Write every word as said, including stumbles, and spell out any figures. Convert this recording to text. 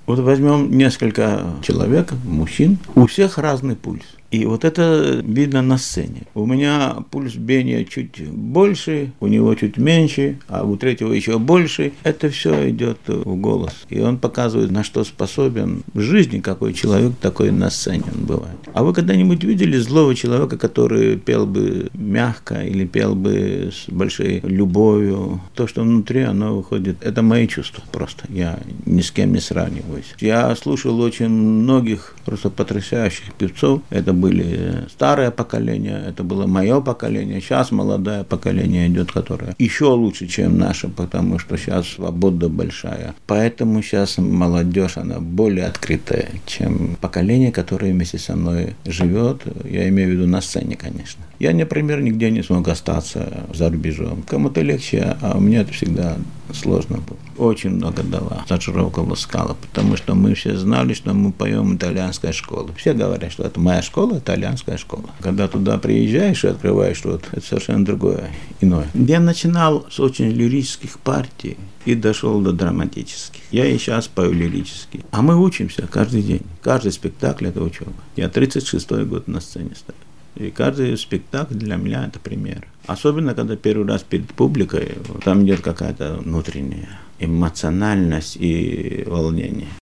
Вот возьмем несколько человек, мужчин, у всех разный пульс. И вот это видно на сцене. У меня пульс биения чуть больше, у него чуть меньше, а у третьего еще больше. Это все идет в голос. И он показывает, на что способен в жизни, какой человек, такой на сцене он бывает. А вы когда-нибудь видели злого человека, который пел бы мягко или пел бы с большой любовью? То, что внутри, оно выходит. Это мои чувства просто. Я ни с кем не сравниваюсь. Я слушал очень многих просто потрясающих певцов. Это были старое поколение, это было мое поколение, сейчас молодое поколение идет, которое еще лучше, чем наше, потому что сейчас свобода большая. Поэтому сейчас молодежь, она более открытая, чем поколение, которое вместе со мной живет. Я имею в виду на сцене, конечно. Я, например, нигде не смог остаться за рубежом. Кому-то легче, а мне это всегда сложно было. Очень много дала стажировка в Скала, потому что мы все знали, что мы поем итальянская школа. Все говорят, что это моя школа, итальянская школа. Когда туда приезжаешь и открываешь что-то, это совершенно другое, иное. Я начинал с очень лирических партий и дошел до драматических. Я и сейчас пою лирически. А мы учимся каждый день. Каждый спектакль – это учеба. Я тридцать шестой год на сцене стою. И каждый спектакль для меня это пример. Особенно, когда первый раз перед публикой, там идет какая-то внутренняя эмоциональность и волнение.